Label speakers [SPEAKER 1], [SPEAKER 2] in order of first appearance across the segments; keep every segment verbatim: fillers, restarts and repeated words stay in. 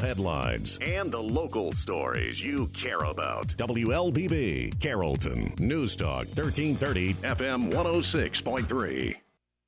[SPEAKER 1] headlines and the local stories you care about. W L B B, Carrollton. News Talk thirteen thirty F M one oh six point three.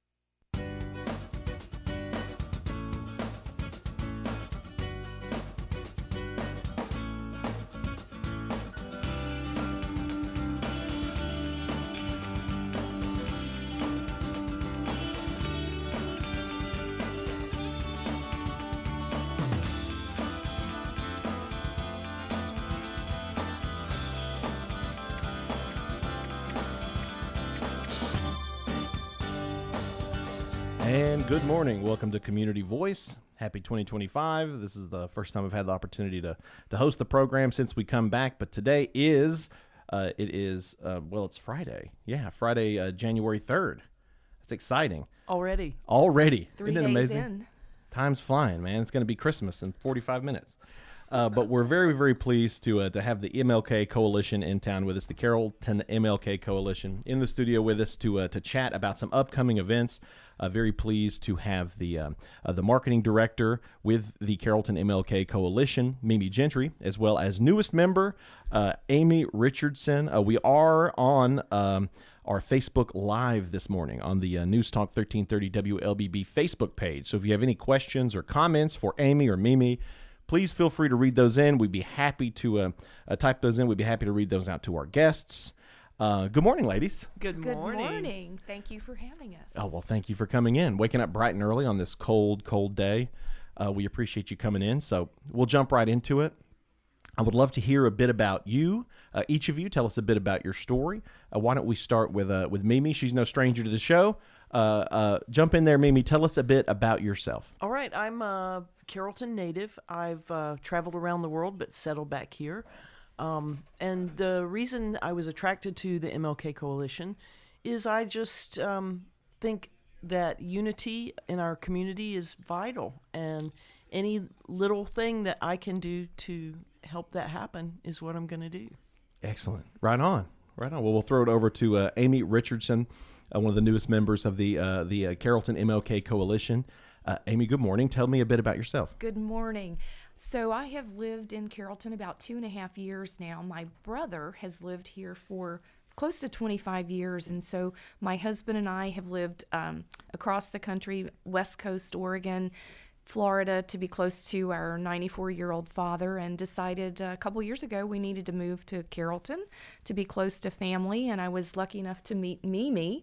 [SPEAKER 2] And good morning. Welcome to Community Voice. Happy twenty twenty-five. This is the first time I've had the opportunity to, to host the program since we come back. But today is, uh, it is, uh, well, it's Friday. Yeah, Friday, uh, January third. That's exciting.
[SPEAKER 3] Already.
[SPEAKER 2] Already.
[SPEAKER 4] Three
[SPEAKER 2] Isn't it
[SPEAKER 4] days
[SPEAKER 2] amazing?
[SPEAKER 4] in.
[SPEAKER 2] Time's flying, man. It's going to be Christmas in forty-five minutes. Uh, but we're very, very pleased to uh, to have the M L K Coalition in town with us, the Carrollton M L K Coalition, in the studio with us to uh, to chat about some upcoming events. Uh, very pleased to have the um, uh, the marketing director with the Carrollton M L K Coalition, Mimi Gentry, as well as newest member, uh, Amy Richardson. Uh, we are on um, our Facebook Live this morning on the uh, News Talk thirteen thirty W L B B Facebook page. So if you have any questions or comments for Amy or Mimi, please feel free to read those in. We'd be happy to uh, uh, type those in. We'd be happy to read those out to our guests. Uh, good morning, ladies.
[SPEAKER 3] Good
[SPEAKER 4] Good
[SPEAKER 3] morning.
[SPEAKER 4] morning. Thank you for having us.
[SPEAKER 2] Oh, well, thank you for coming in. Waking up bright and early on this cold, cold day. Uh, we appreciate you coming in. So we'll jump right into it. I would love to hear a bit about you. Uh, each of you, tell us a bit about your story. Uh, why don't we start with uh, with Mimi? She's no stranger to the show. Uh, uh, jump in there, Mimi. Tell us a bit about yourself.
[SPEAKER 3] All right. I'm a Carrollton native. I've uh, traveled around the world, but settled back here. Um, and the reason I was attracted to the M L K Coalition is I just um, think that unity in our community is vital. And any little thing that I can do to help that happen is what I'm going to do.
[SPEAKER 2] Excellent. Right on. Right on. Well, we'll throw it over to uh, Amy Richardson, uh, one of the newest members of the uh, the uh, Carrollton M L K Coalition. Uh, Amy, good morning. Tell me a bit about yourself.
[SPEAKER 4] Good morning. So I have lived in Carrollton about two and a half years now. My brother has lived here for close to twenty-five years, and so my husband and I have lived um, across the country, West Coast, Oregon, Florida, to be close to our ninety-four-year-old father, and decided uh, a couple years ago we needed to move to Carrollton to be close to family, and I was lucky enough to meet Mimi,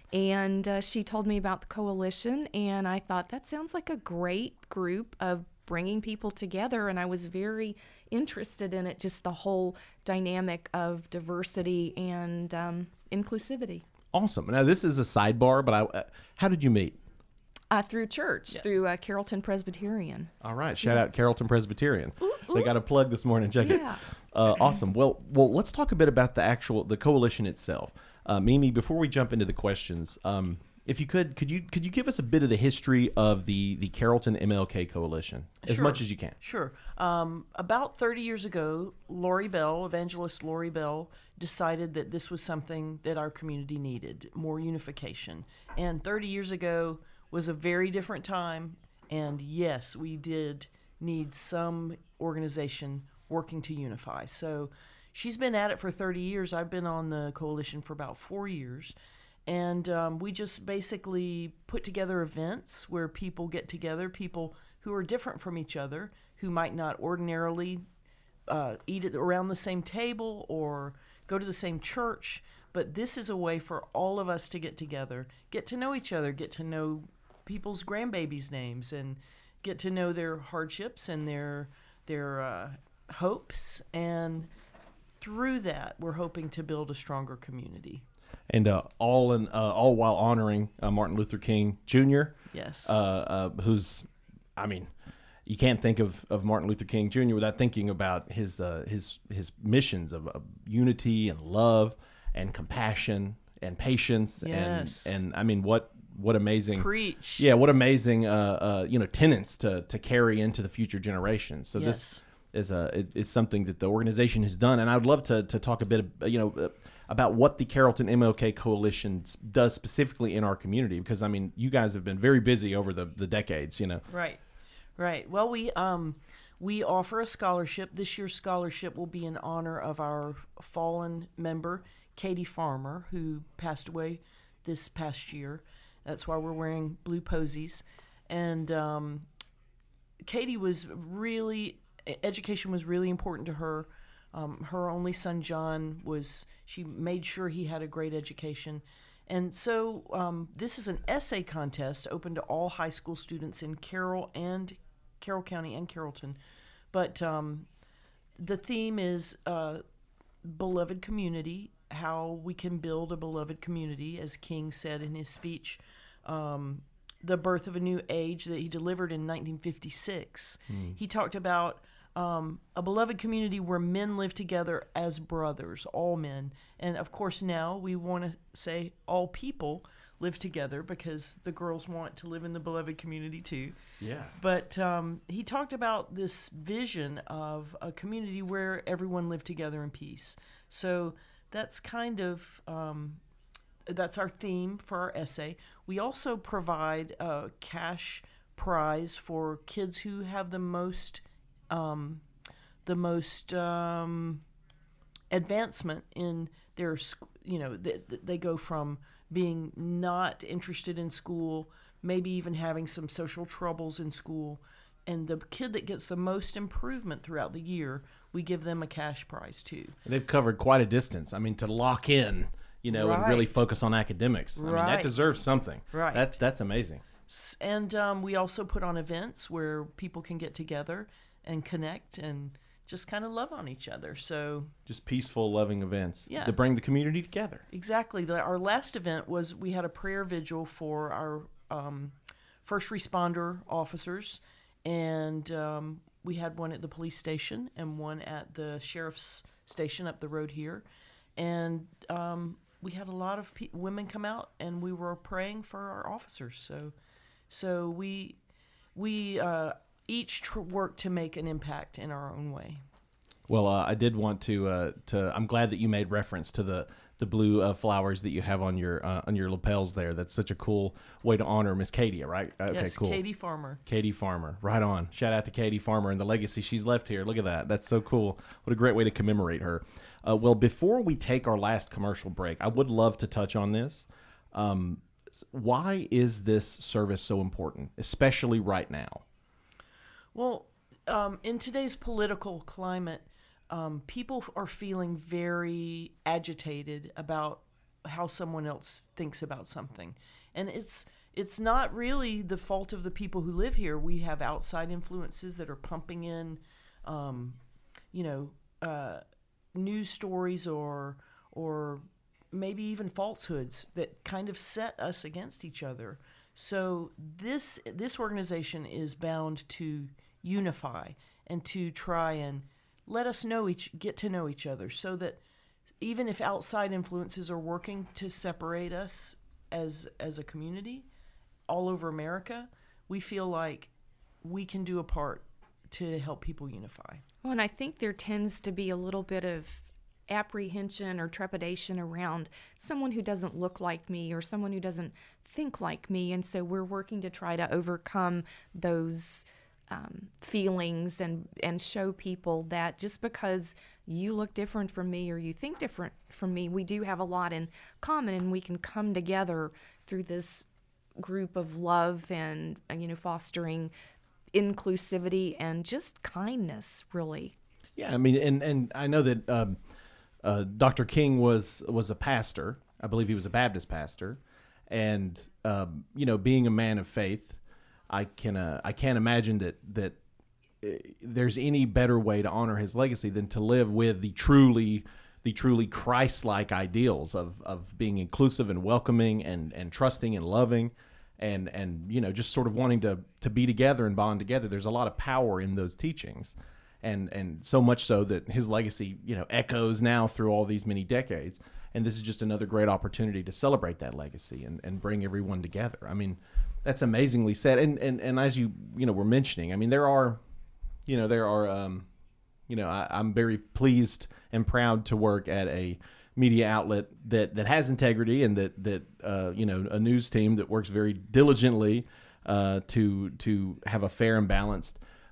[SPEAKER 4] and uh, she told me about the coalition, and I thought that sounds like a great group of bringing people together, and I was very interested in it, just the whole dynamic of diversity and um, inclusivity.
[SPEAKER 2] Awesome. Now, this is a sidebar, but I, uh, how did you meet?
[SPEAKER 4] Uh, through church, yeah. through uh, Carrollton Presbyterian.
[SPEAKER 2] All right. Shout yeah. out Carrollton Presbyterian. Ooh, ooh. They got a plug this morning. Check
[SPEAKER 4] yeah.
[SPEAKER 2] it. Uh, awesome. Well, well, let's talk a bit about the actual, the coalition itself. Uh, Mimi, before we jump into the questions, um, if you could, could you could you give us a bit of the history of the, the Carrollton M L K Coalition, as
[SPEAKER 3] sure.
[SPEAKER 2] much as you can?
[SPEAKER 3] Sure. Um, about thirty years ago, Lori Bell, evangelist Lori Bell, decided that this was something that our community needed, more unification. And thirty years ago was a very different time, and yes, we did need some organization working to unify. So she's been at it for thirty years. I've been on the coalition for about four years. And um, we just basically put together events where people get together, people who are different from each other, who might not ordinarily uh, eat it around the same table or go to the same church. But this is a way for all of us to get together, get to know each other, get to know people's grandbabies' names, and get to know their hardships and their their uh, hopes. And through that, we're hoping to build a stronger community.
[SPEAKER 2] And uh, all in uh, all while honoring uh, Martin Luther King Junior
[SPEAKER 3] Yes.
[SPEAKER 2] Uh, uh, who's, I mean, you can't think of, of Martin Luther King Junior without thinking about his uh, his his missions of, of unity and love and compassion and patience.
[SPEAKER 3] Yes.
[SPEAKER 2] And and I mean, what what amazing
[SPEAKER 3] Preach.
[SPEAKER 2] Yeah, what amazing uh, uh, you know tenets to to carry into the future generations. So
[SPEAKER 3] yes.
[SPEAKER 2] this is a is something that the organization has done, and I would love to to talk a bit of, you know. Uh, about what the Carrollton M L K Coalition does specifically in our community, because I mean, you guys have been very busy over the, the decades, you know.
[SPEAKER 3] Right, right. Well, we um, we offer a scholarship. This year's scholarship will be in honor of our fallen member, Katie Farmer, who passed away this past year. That's why we're wearing blue posies. And um, Katie was really, education was really important to her. Um, her only son, John, was, she made sure he had a great education. And so um, this is an essay contest open to all high school students in Carroll and Carroll County and Carrollton. But um, the theme is uh, beloved community, how we can build a beloved community, as King said in his speech, um, the birth of a new age that he delivered in nineteen fifty-six. Mm. He talked about um, a beloved community where men live together as brothers, all men. And of course now we want to say all people live together because the girls want to live in the beloved community too.
[SPEAKER 2] Yeah.
[SPEAKER 3] But um, he talked about this vision of a community where everyone lived together in peace. So that's kind of, um, that's our theme for our essay. We also provide a cash prize for kids who have the most, um, the most um, advancement in their, you know, they, they go from being not interested in school, maybe even having some social troubles in school, and the kid that gets the most improvement throughout the year, we give them a cash prize too.
[SPEAKER 2] They've covered quite a distance. I mean, to lock in, you know,
[SPEAKER 3] Right.
[SPEAKER 2] and really focus on academics. I mean,
[SPEAKER 3] Right.
[SPEAKER 2] that deserves something.
[SPEAKER 3] Right.
[SPEAKER 2] That that's amazing.
[SPEAKER 3] S- And um, we also put on events where people can get together and connect and just kind of love on each other. So
[SPEAKER 2] Just peaceful, loving events
[SPEAKER 3] Yeah.
[SPEAKER 2] to bring the community together.
[SPEAKER 3] exactly, the, our last event was we had a prayer vigil for our um, first responder officers, and um, we had one at the police station and one at the sheriff's station up the road here. And um, we had a lot of pe- women come out, and we were praying for our officers. So, so we we uh, each tr- work to make an impact in our own way.
[SPEAKER 2] Well, uh, I did want to uh, to. I'm glad that you made reference to the the blue uh, flowers that you have on your uh, on your lapels there. That's such a cool way to honor Miss Katie, right? Okay,
[SPEAKER 3] yes,
[SPEAKER 2] cool.
[SPEAKER 3] Katie Farmer.
[SPEAKER 2] Katie Farmer, right on. Shout out to Katie Farmer and the legacy she's left here. Look at that. That's so cool. What a great way to commemorate her. Uh, well, before we take our last commercial break, I would love to touch on this. Um, why is this service so important, especially right now?
[SPEAKER 3] Well, um, in today's political climate, um, people are feeling very agitated about how someone else thinks about something, and it's it's not really the fault of the people who live here. We have outside influences that are pumping in, um, you know, uh, news stories or or maybe even falsehoods that kind of set us against each other. So this this organization is bound to unify and to try and let us know each get to know each other, so that even if outside influences are working to separate us as as a community all over America, we feel like we can do a part to help people unify.
[SPEAKER 4] Well, and I think there tends to be a little bit of apprehension or trepidation around someone who doesn't look like me or someone who doesn't think like me. And so we're working to try to overcome those um, feelings and, and show people that just because you look different from me or you think different from me, we do have a lot in common, and we can come together through this group of love and, you know, fostering inclusivity and just kindness, really.
[SPEAKER 2] Yeah, I mean, and, and I know that um, uh, Doctor King was was a pastor. I believe he was a Baptist pastor, and um, you know, being a man of faith, I can uh, I can't imagine that that uh, there's any better way to honor his legacy than to live with the truly the truly Christ-like ideals of of being inclusive and welcoming and and trusting and loving. And, and you know, just sort of wanting to, to be together and bond together. There's a lot of power in those teachings. And and so much so that his legacy, you know, echoes now through all these many decades. And this is just another great opportunity to celebrate that legacy and, and bring everyone together. I mean, that's amazingly said. And, and, and as you, you know, were mentioning, I mean, there are, you know, there are, um, you know, I, I'm very pleased and proud to work at a media outlet that, that has integrity and that, that uh, you know, a news team that works very diligently uh, to to have a fair and balanced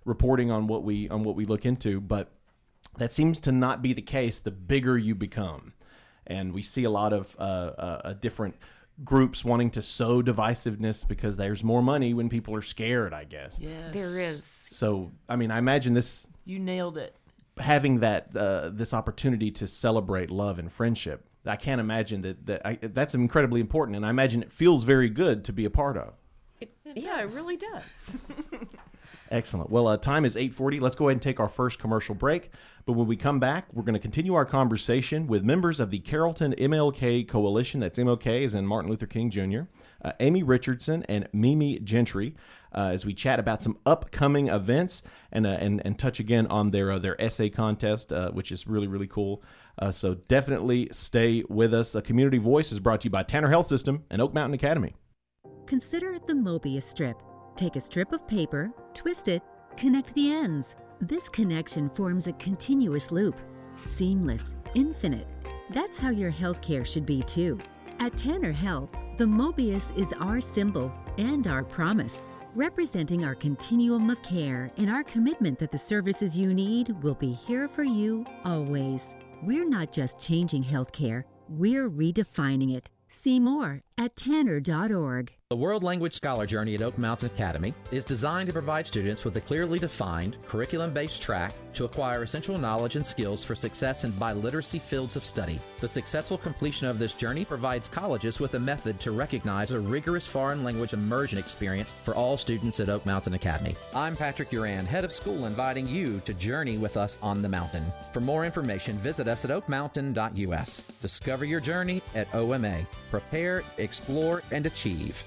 [SPEAKER 2] reporting on what we on what we look into, but that seems to not be the case the bigger you become. And we see a lot of uh, uh, different groups wanting to sow divisiveness because there's more money when people are scared, I guess.
[SPEAKER 3] Yes.
[SPEAKER 4] There is.
[SPEAKER 2] So, I mean, I imagine this
[SPEAKER 3] You nailed it.
[SPEAKER 2] having that uh, this opportunity to celebrate love and friendship. I can't imagine that, that I, that's incredibly important, and I imagine it feels very good to be a part of.
[SPEAKER 4] It, yeah, it really does.
[SPEAKER 2] Excellent. Well, uh, time is eight forty. Let's go ahead and take our first commercial break. But when we come back, we're going to continue our conversation with members of the Carrollton M L K Coalition. That's M L K as in Martin Luther King Junior, uh, Amy Richardson and Mimi Gentry, uh, as we chat about some upcoming events and uh, and, and touch again on their uh, their essay contest, uh, which is really, really cool. Uh, so definitely stay with us. A Community Voice is brought to you by Tanner Health System and Oak Mountain Academy.
[SPEAKER 5] Consider the Mobius strip. Take a strip of paper, twist it, connect the ends. This connection forms a continuous loop. Seamless, infinite. That's how your healthcare should be too. At Tanner Health, the Mobius is our symbol and our promise, representing our continuum of care and our commitment that the services you need will be here for you always. We're not just changing healthcare, we're redefining it. See more at tanner dot org.
[SPEAKER 6] The World Language Scholar Journey at Oak Mountain Academy is designed to provide students with a clearly defined, curriculum-based track to acquire essential knowledge and skills for success in biliteracy fields of study. The successful completion of this journey provides colleges with a method to recognize a rigorous foreign language immersion experience for all students at Oak Mountain Academy. I'm Patrick Uran, head of school, inviting you to journey with us on the mountain. For more information, visit us at oak mountain dot u s. Discover your journey at O M A. Prepare, explore, and achieve.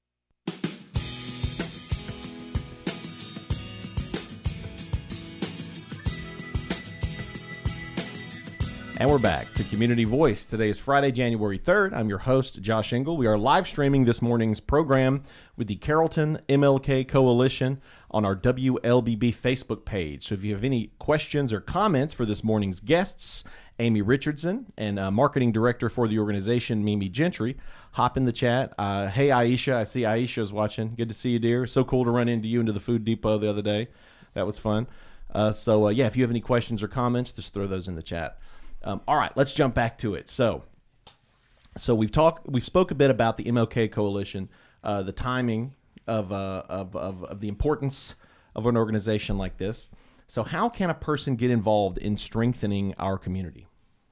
[SPEAKER 2] And we're back to Community Voice. Today is Friday, January third. I'm your host, Josh Engel. We are live streaming this morning's program with the Carrollton M L K Coalition on our W L B B Facebook page. So if you have any questions or comments for this morning's guests, Amy Richardson and uh, Marketing Director for the organization, Mimi Gentry, hop in the chat. Uh, hey, Aisha. I see Aisha's watching. Good to see you, dear. So cool to run into you into the Food Depot the other day. That was fun. Uh, so, uh, yeah, if you have any questions or comments, just throw those in the chat. Um, all right, let's jump back to it. So, so we've talked, we've spoke a bit about the M L K Coalition, uh, the timing of, uh, of, of of the importance of an organization like this. So, how can a person get involved in strengthening our community?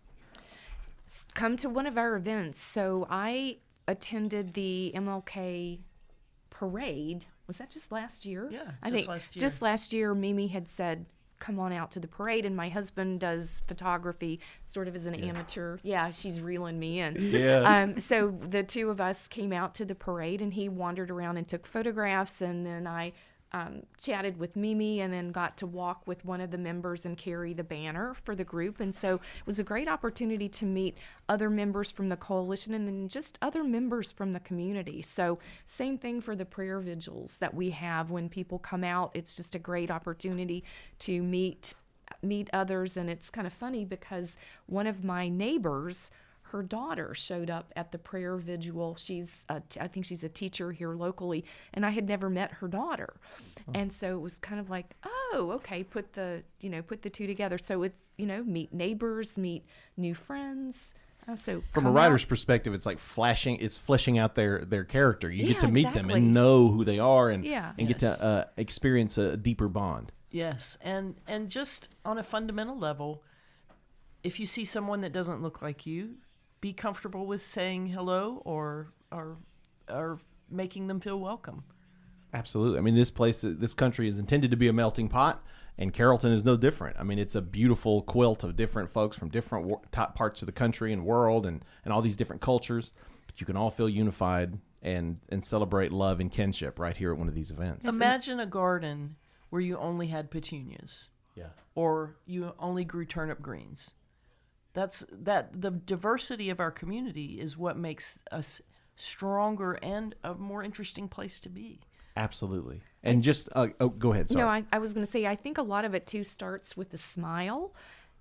[SPEAKER 4] Come to one of our events. So I attended the M L K parade. Was that just last year?
[SPEAKER 3] Yeah,
[SPEAKER 4] I
[SPEAKER 3] just
[SPEAKER 4] think
[SPEAKER 3] last year.
[SPEAKER 4] Just last year, Mimi had said, come on out to the parade, and my husband does photography sort of as an yeah. amateur. Yeah, she's reeling me in.
[SPEAKER 2] Yeah.
[SPEAKER 4] Um, so the two of us came out to the parade, and he wandered around and took photographs, and then I um, chatted with Mimi and then got to walk with one of the members and carry the banner for the group. And so it was a great opportunity to meet other members from the coalition and then just other members from the community. So same thing for the prayer vigils that we have when people come out. It's just a great opportunity to meet meet others. And it's kind of funny because one of my neighbors, her daughter showed up at the prayer vigil. She's, a t- I think she's a teacher here locally, and I had never met her daughter. Oh. And so it was kind of like, oh, okay, put the, you know, put the two together. So it's, you know, meet neighbors, meet new friends. Uh, so
[SPEAKER 2] from a writer's out. perspective, it's like flashing, it's fleshing out their, their character. You
[SPEAKER 4] yeah,
[SPEAKER 2] get to meet
[SPEAKER 4] exactly.
[SPEAKER 2] them and know who they are and,
[SPEAKER 4] yeah.
[SPEAKER 2] and
[SPEAKER 3] yes.
[SPEAKER 2] get to uh, experience a deeper bond.
[SPEAKER 3] Yes, and and just on a fundamental level, if you see someone that doesn't look like you, be comfortable with saying hello or or or making them feel welcome.
[SPEAKER 2] Absolutely. I mean, this place, this country is intended to be a melting pot, and Carrollton is no different. I mean, it's a beautiful quilt of different folks from different wor- top parts of the country and world and, and all these different cultures, but you can all feel unified and, and celebrate love and kinship right here at one of these events.
[SPEAKER 3] Imagine a garden where you only had petunias.
[SPEAKER 2] Yeah.
[SPEAKER 3] Or you only grew turnip greens. That's that the diversity of our community is what makes us stronger and a more interesting place to be.
[SPEAKER 2] Absolutely. And just uh, oh, go ahead. Sorry.
[SPEAKER 4] No, I, I was going to say I think a lot of it too starts with a smile. You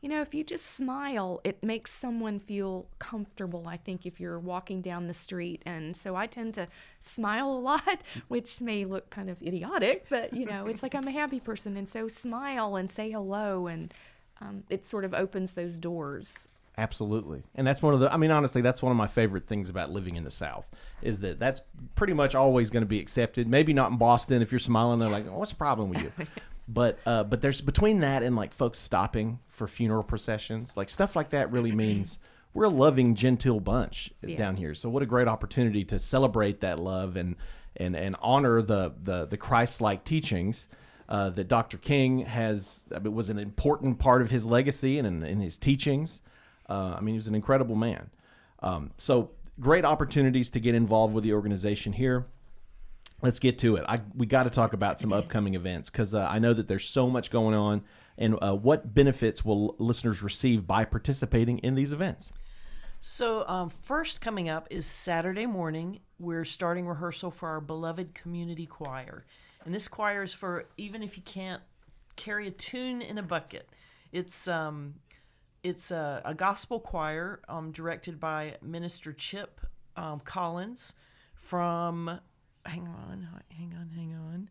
[SPEAKER 4] you know, if you just smile, it makes someone feel comfortable, I think, if you're walking down the street. And so I tend to smile a lot, which may look kind of idiotic, but, you know, it's like I'm a happy person. And so smile and say hello, and um, it sort of opens those doors.
[SPEAKER 2] Absolutely. And that's one of the, I mean, honestly, that's one of my favorite things about living in the South, is that that's pretty much always going to be accepted. Maybe not in Boston. If you're smiling, they're like, oh, what's the problem with you? But uh, but there's between that and like folks stopping for funeral processions, like stuff like that really means we're a loving, genteel bunch
[SPEAKER 4] Yeah.
[SPEAKER 2] down here. So what a great opportunity to celebrate that love and and and honor the the, the Christ-like teachings uh, that Doctor King has. It was an important part of his legacy and in, in his teachings. Uh, I mean, he was an incredible man. Um, so great opportunities to get involved with the organization here. Let's get to it. I, we got to talk about some upcoming events, because uh, I know that there's so much going on. And uh, what benefits will listeners receive by participating in these events?
[SPEAKER 3] So um, first coming up is Saturday morning. We're starting rehearsal for our beloved community choir. And this choir is for even if you can't carry a tune in a bucket. It's um, it's a, a gospel choir um, directed by Minister Chip um, Collins from... Hang on, hang on, hang on.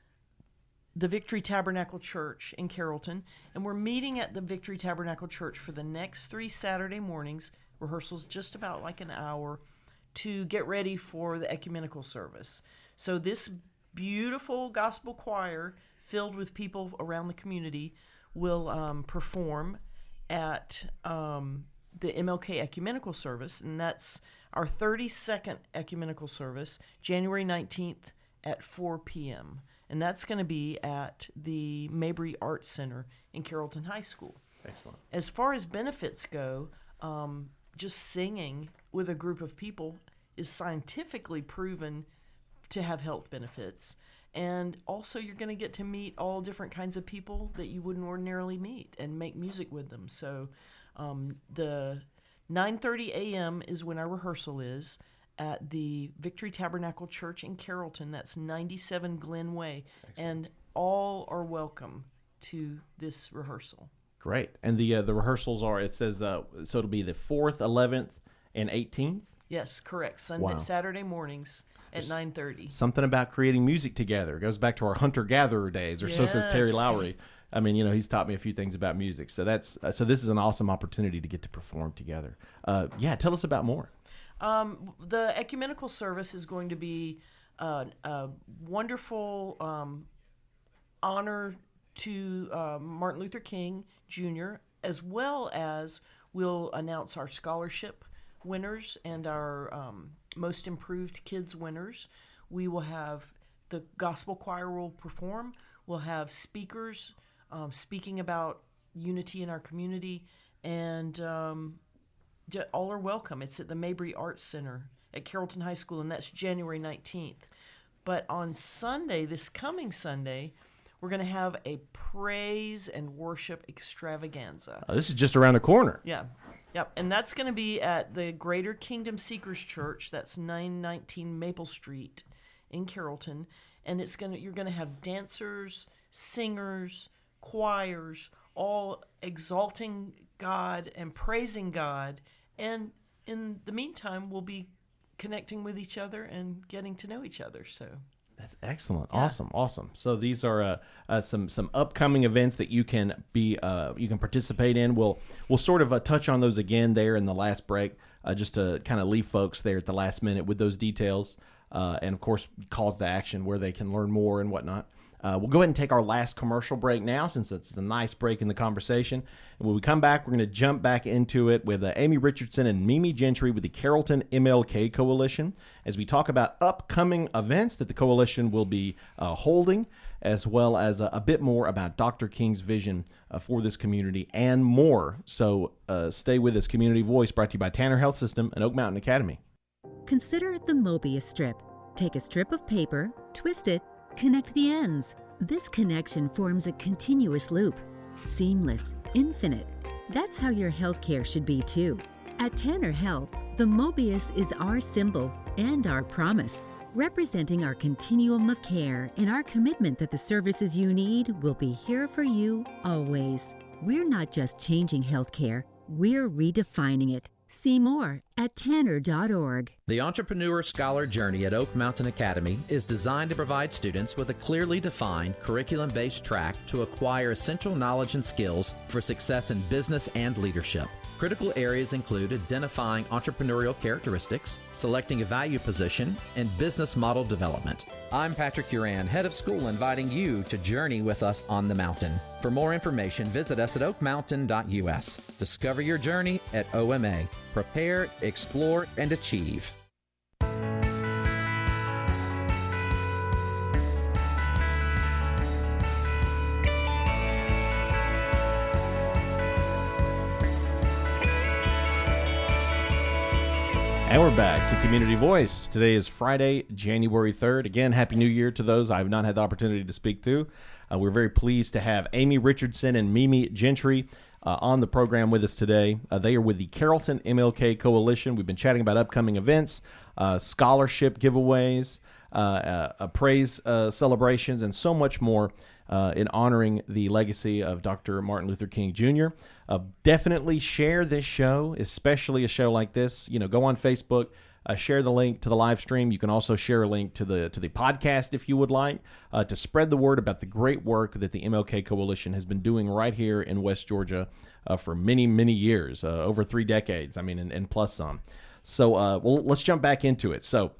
[SPEAKER 3] The Victory Tabernacle Church in Carrollton. And we're meeting at the Victory Tabernacle Church for the next three Saturday mornings. Rehearsals just about like an hour to get ready for the ecumenical service. So this beautiful gospel choir filled with people around the community will um, perform at um, the M L K ecumenical service, and that's our thirty-second ecumenical service, January nineteenth at four p.m. And that's going to be at the Mabry Arts Center in Carrollton High School.
[SPEAKER 2] Excellent.
[SPEAKER 3] As far as benefits go, um, just singing with a group of people is scientifically proven to have health benefits. And also you're going to get to meet all different kinds of people that you wouldn't ordinarily meet and make music with them. So um, the nine thirty a.m. is when our rehearsal is at the Victory Tabernacle Church in Carrollton. That's ninety-seven Glen Way. Excellent. And all are welcome to this rehearsal.
[SPEAKER 2] Great. And the uh, the rehearsals are, it says, uh, so it'll be the fourth, eleventh, and eighteenth?
[SPEAKER 3] Yes, correct. Sunday,
[SPEAKER 2] Wow.
[SPEAKER 3] Saturday mornings at nine thirty.
[SPEAKER 2] Something about creating music together. It goes back to our hunter-gatherer days, or so says Terry
[SPEAKER 3] Yes.
[SPEAKER 2] Lowry. I mean, you know, he's taught me a few things about music. So that's uh, so this is an awesome opportunity to get to perform together. Uh, yeah, tell us about more.
[SPEAKER 3] Um, the ecumenical service is going to be uh, a wonderful um, honor to uh, Martin Luther King Junior, as well as we'll announce our scholarship winners and our um, most improved kids winners. We will have the gospel choir will perform. We'll have speakers um, speaking about unity in our community, and um, all are welcome. It's at the Mabry Arts Center at Carrollton High School, and that's January nineteenth. But on Sunday, this coming Sunday, we're going to have a praise and worship extravaganza.
[SPEAKER 2] Uh, this is just around the corner.
[SPEAKER 3] Yeah. Yep. And that's going to be at the Greater Kingdom Seekers Church. That's nine nineteen Maple Street in Carrollton. And it's going to you're going to have dancers, singers, choirs, all exalting God and praising God. And in the meantime, we'll be connecting with each other and getting to know each other. So
[SPEAKER 2] That's excellent.
[SPEAKER 3] Yeah.
[SPEAKER 2] Awesome. Awesome. So these are uh, uh, some some upcoming events that you can be uh, you can participate in. We'll we'll sort of uh, touch on those again there in the last break, uh, just to kind of leave folks there at the last minute with those details, uh, and of course calls to action where they can learn more and whatnot. Uh, we'll go ahead and take our last commercial break now, since it's a nice break in the conversation. And when we come back, we're going to jump back into it with uh, Amy Richardson and Mimi Gentry with the Carrollton M L K Coalition, as we talk about upcoming events that the coalition will be uh, holding, as well as a, a bit more about Doctor King's vision uh, for this community and more. So uh, stay with us. Community Voice, brought to you by Tanner Health System and Oak Mountain Academy.
[SPEAKER 5] Consider the Mobius strip. Take a strip of paper, twist it, connect the ends. This connection forms a continuous loop. Seamless, infinite. That's how your healthcare should be too. At Tanner Health, the Mobius is our symbol and our promise, representing our continuum of care and our commitment that the services you need will be here for you always. We're not just changing healthcare, we're redefining it. See more at tanner dot org.
[SPEAKER 6] The Entrepreneur Scholar Journey at Oak Mountain Academy is designed to provide students with a clearly defined curriculum-based track to acquire essential knowledge and skills for success in business and leadership. Critical areas include identifying entrepreneurial characteristics, selecting a value position, and business model development. I'm Patrick Uran, head of school, inviting you to journey with us on the mountain. For more information, visit us at oak mountain dot u s. Discover your journey at O M A. Prepare, explore, and achieve.
[SPEAKER 2] And we're back to Community Voice. Today is Friday, January third. Again, Happy New Year to those I have not had the opportunity to speak to. Uh, we're very pleased to have Amy Richardson and Mimi Gentry uh, on the program with us today. Uh, they are with the Carrollton M L K Coalition. We've been chatting about upcoming events, uh, scholarship giveaways, uh, uh, praise uh, celebrations, and so much more uh, in honoring the legacy of Doctor Martin Luther King Junior Uh, definitely share this show, especially a show like this. You know, go on Facebook, uh, share the link to the live stream. You can also share a link to the to the podcast if you would like, uh, to spread the word about the great work that the M L K Coalition has been doing right here in West Georgia uh, for many, many years, uh, over three decades. I mean, and, and plus some. So, uh, well, let's jump back into it. So,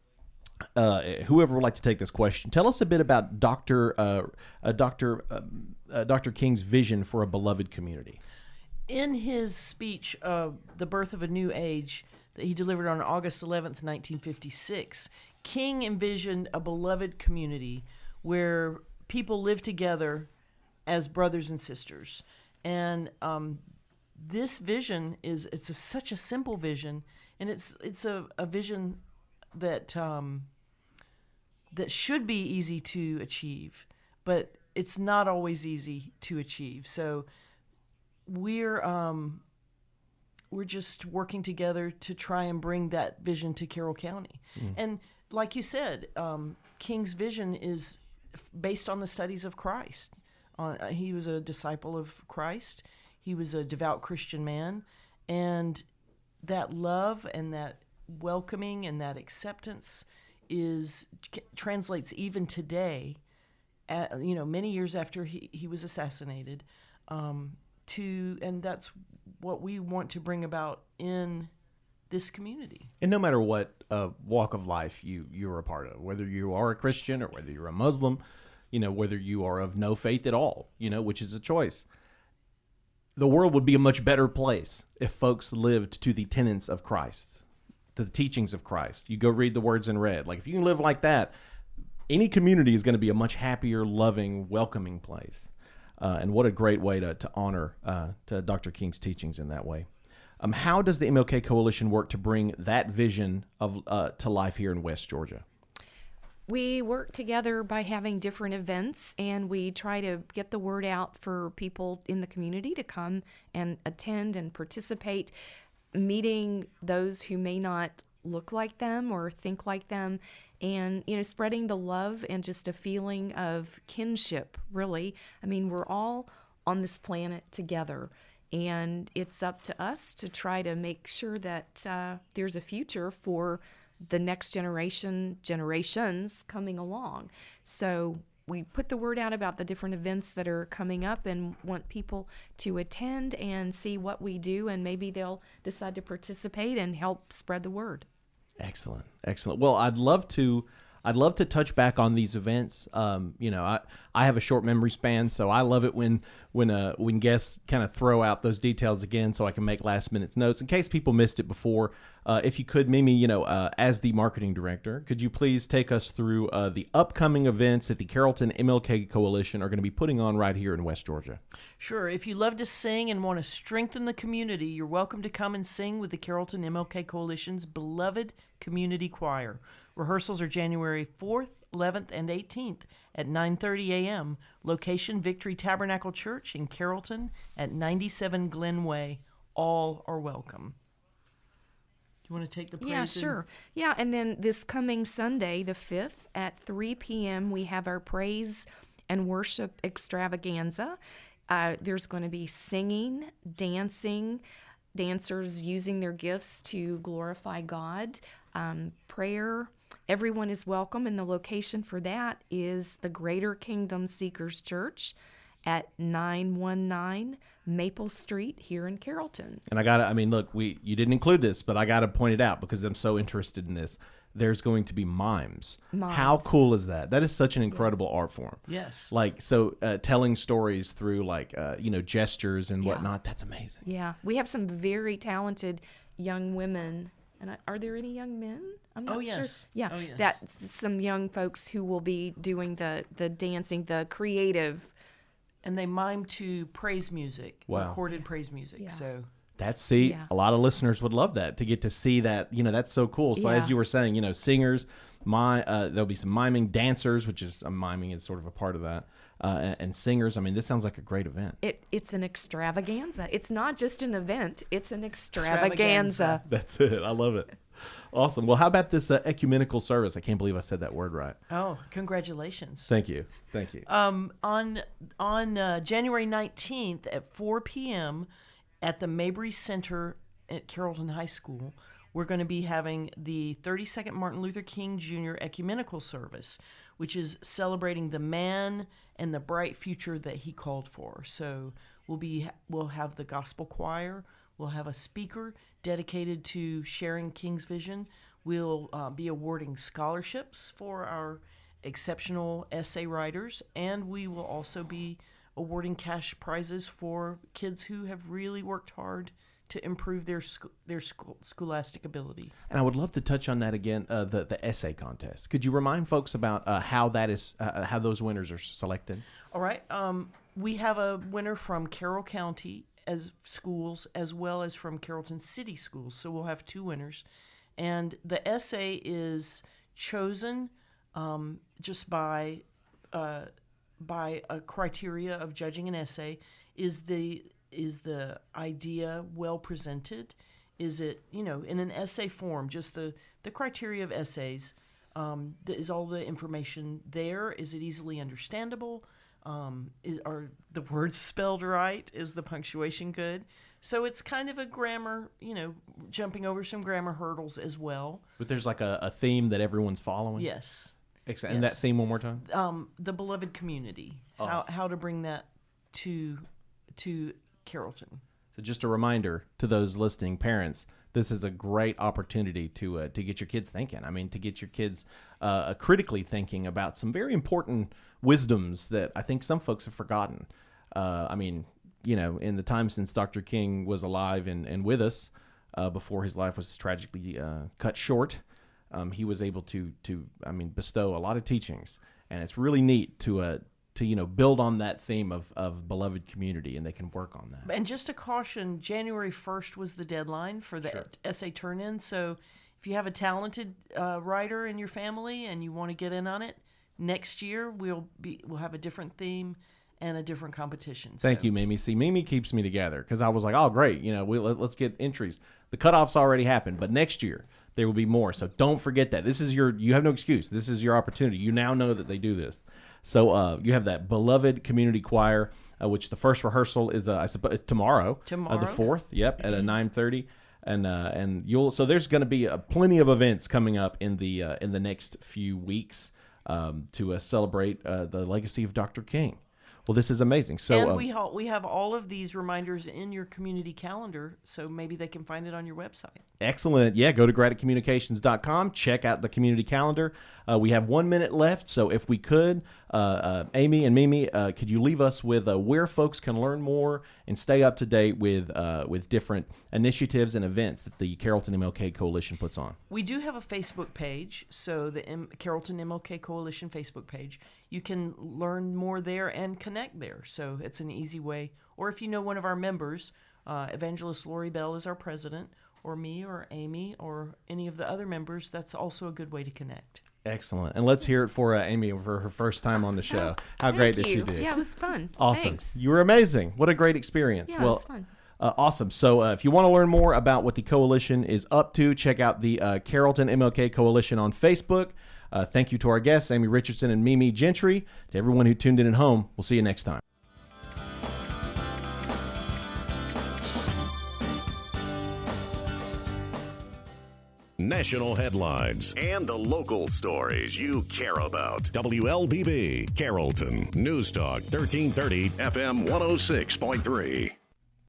[SPEAKER 2] uh, whoever would like to take this question, tell us a bit about Doctor Uh, uh, Doctor Uh, uh, Doctor King's vision for a beloved community.
[SPEAKER 3] In his speech, uh, The Birth of a New Age, that he delivered on August eleventh, nineteen fifty-six, King envisioned a beloved community where people live together as brothers and sisters. And um, this vision is, it's a, such a simple vision, and it's it's a, a vision that um, that should be easy to achieve, but it's not always easy to achieve. So we're um, we're just working together to try and bring that vision to Carroll County. Mm. And like you said, um, King's vision is f- based on the studies of Christ. Uh, he was a disciple of Christ. He was a devout Christian man. And that love and that welcoming and that acceptance is translates even today, at, you know, many years after he, he was assassinated, um, to and that's what we want to bring about in this community.
[SPEAKER 2] And no matter what uh, walk of life you you're a part of, whether you are a Christian or whether you're a Muslim, you know, whether you are of no faith at all, you know, which is a choice, the world would be a much better place if folks lived to the tenets of Christ, to the teachings of Christ. You go read the words in red. Like, if you can live like that, any community is going to be a much happier, loving, welcoming place. Uh, and what a great way to, to honor uh, to Doctor King's teachings in that way. Um, how does the M L K Coalition work to bring that vision of uh, to life here in West Georgia?
[SPEAKER 4] We work together by having different events, and we try to get the word out for people in the community to come and attend and participate, meeting those who may not look like them or think like them, and, you know, spreading the love and just a feeling of kinship, really. I mean, we're all on this planet together, and it's up to us to try to make sure that uh, there's a future for the next generation, generations coming along. So we put the word out about the different events that are coming up and want people to attend and see what we do, and maybe they'll decide to participate and help spread the word. Excellent.
[SPEAKER 2] Excellent. Well, I'd love to I'd love to touch back on these events. Um, you know, I, I have a short memory span, so I love it when when uh, when guests kind of throw out those details again, so I can make last minute notes in case people missed it before. Uh, if you could, Mimi, you know, uh, as the marketing director, could you please take us through uh, the upcoming events that the Carrollton M L K Coalition are going to be putting on right here in West Georgia?
[SPEAKER 3] Sure. If you love to sing and want to strengthen the community, you're welcome to come and sing with the Carrollton M L K Coalition's beloved community choir. Rehearsals are January fourth, eleventh, and eighteenth at nine thirty a.m. Location, Victory Tabernacle Church in Carrollton at ninety-seven Glen Way. All are welcome. Do you want to take the praise?
[SPEAKER 4] Yeah, sure. And... Yeah, and then this coming Sunday, the fifth, at three p.m., we have our praise and worship extravaganza. Uh, there's going to be singing, dancing, dancers using their gifts to glorify God, um, prayer. Everyone is welcome, and the location for that is the Greater Kingdom Seekers Church at nine one nine Maple Street here in Carrollton.
[SPEAKER 2] And I got to, I mean, look, we you didn't include this, but I got to point it out because I'm so interested in this. There's going to be mimes.
[SPEAKER 4] Mimes.
[SPEAKER 2] How cool is that? That is such an incredible art form.
[SPEAKER 3] Yes.
[SPEAKER 2] Like, so uh, telling stories through, like, uh, you know, gestures and
[SPEAKER 4] Yeah.
[SPEAKER 2] whatnot, that's amazing.
[SPEAKER 4] Yeah, we have some very talented young women. And I, are there any young men? I'm not
[SPEAKER 3] Oh,
[SPEAKER 4] sure.
[SPEAKER 3] yes.
[SPEAKER 4] Yeah,
[SPEAKER 3] Oh, yes.
[SPEAKER 4] that's some young folks who will be doing the, the dancing, the creative.
[SPEAKER 3] And they mime to praise music,
[SPEAKER 2] Wow.
[SPEAKER 3] recorded praise music.
[SPEAKER 4] Yeah.
[SPEAKER 3] So
[SPEAKER 2] That's, see,
[SPEAKER 4] Yeah.
[SPEAKER 2] a lot of listeners would love that, to get to see that. You know, that's so cool. So
[SPEAKER 4] Yeah.
[SPEAKER 2] as you were saying, you know, singers, my uh, there'll be some miming, dancers, which is uh, miming is sort of a part of that, uh, and, and singers. I mean, this sounds like a great event.
[SPEAKER 4] It it's an extravaganza. It's not just an event. It's an
[SPEAKER 3] Extravaganza.
[SPEAKER 4] extravaganza.
[SPEAKER 2] That's it. I love it. Awesome. Well, how about this uh, ecumenical service? I can't believe I said that word right.
[SPEAKER 3] Oh, congratulations.
[SPEAKER 2] Thank you. Thank you.
[SPEAKER 3] Um, on on uh, January nineteenth at four p.m. at the Mabry Center at Carrollton High School, we're going to be having the thirty-second Martin Luther King Junior Ecumenical Service, which is celebrating the man and the bright future that he called for. So we'll be we'll have the gospel choir. We'll have a speaker dedicated to sharing King's vision. We'll uh, be awarding scholarships for our exceptional essay writers, and we will also be awarding cash prizes for kids who have really worked hard to improve their sc- their school- scholastic ability.
[SPEAKER 2] And I would love to touch on that again, uh, the the essay contest. Could you remind folks about uh, how that is, uh, how those winners are selected?
[SPEAKER 3] All right. Um, we have a winner from Carroll County as schools, as well as from Carrollton City Schools. So we'll have two winners. And the essay is chosen um, just by uh, by a criteria of judging an essay. Is the is the idea well presented? Is it, you know, in an essay form, just the, the criteria of essays? Um, th- is all the information there? Is it easily understandable? Um, is, are the words spelled right? Is the punctuation good? So it's kind of a grammar, you know, jumping over some grammar hurdles as well.
[SPEAKER 2] But there's like a, a theme that everyone's following?
[SPEAKER 3] Yes.
[SPEAKER 2] Ex- And that
[SPEAKER 3] Yes.
[SPEAKER 2] theme one more time?
[SPEAKER 3] Um, the beloved community.
[SPEAKER 2] Oh.
[SPEAKER 3] How how to bring that to to Carrollton.
[SPEAKER 2] So just a reminder to those listening, parents, this is a great opportunity to uh, to get your kids thinking. I mean, to get your kids uh, critically thinking about some very important wisdoms that I think some folks have forgotten. Uh, I mean, you know, in the time since Doctor King was alive and, and with us, uh, before his life was tragically uh, cut short, um, he was able to to I mean bestow a lot of teachings, and it's really neat to uh, to you know build on that theme of, of beloved community, and they can work on that.
[SPEAKER 3] And just a caution, January first was the deadline for the
[SPEAKER 2] Sure.
[SPEAKER 3] essay turn-in. So if you have a talented uh, writer in your family and you want to get in on it, next year we'll be we'll have a different theme and a different competition.
[SPEAKER 2] Thank
[SPEAKER 3] So-
[SPEAKER 2] you, Mimi. See, Mimi keeps me together because I was like, oh, great. You know, we, let, let's get entries. The cutoffs already happened, but next year there will be more. So don't forget that. This is your, you have no excuse. This is your opportunity. You now know that they do this. So uh, you have that beloved community choir, uh, which the first rehearsal is, uh, I suppose, tomorrow.
[SPEAKER 3] Tomorrow.
[SPEAKER 2] Uh, the fourth. Yep, at a nine thirty. And uh, and you'll so there's going to be uh, plenty of events coming up in the uh, in the next few weeks um, to uh, celebrate uh, the legacy of Doctor King. Well, this is amazing. So
[SPEAKER 3] and
[SPEAKER 2] uh,
[SPEAKER 3] we ha- we have all of these reminders in your community calendar, so maybe they can find it on your website.
[SPEAKER 2] excellent. Yeah, go to graddick communications dot com. Check out the community calendar. Uh, we have one minute left, so if we could, uh, uh, Amy and Mimi, uh, could you leave us with uh, where folks can learn more and stay up to date with uh, with different initiatives and events that the Carrollton M L K Coalition puts on?
[SPEAKER 3] We do have a Facebook page, so the M- Carrollton M L K Coalition Facebook page. You can learn more there and connect there, so it's an easy way. Or if you know one of our members, uh, Evangelist Lori Bell is our president, or me or Amy or any of the other members, that's also a good way to connect.
[SPEAKER 2] Excellent. And let's hear it for uh, Amy for her first time on the show. How
[SPEAKER 4] Thank
[SPEAKER 2] great that
[SPEAKER 4] you.
[SPEAKER 2] she did.
[SPEAKER 4] Yeah, it was fun.
[SPEAKER 2] Awesome.
[SPEAKER 4] Thanks.
[SPEAKER 2] You were amazing. What a great experience.
[SPEAKER 4] Yeah, it
[SPEAKER 2] well,
[SPEAKER 4] was fun.
[SPEAKER 2] Uh, awesome. So uh, if you want to learn more about what the coalition is up to, check out the uh, Carrollton M L K Coalition on Facebook. Uh, thank you to our guests, Amy Richardson and Mimi Gentry. To everyone who tuned in at home, we'll see you next time.
[SPEAKER 1] national headlines, and the local stories you care about. W L B B, Carrollton. News Talk thirteen thirty F M one oh six point three.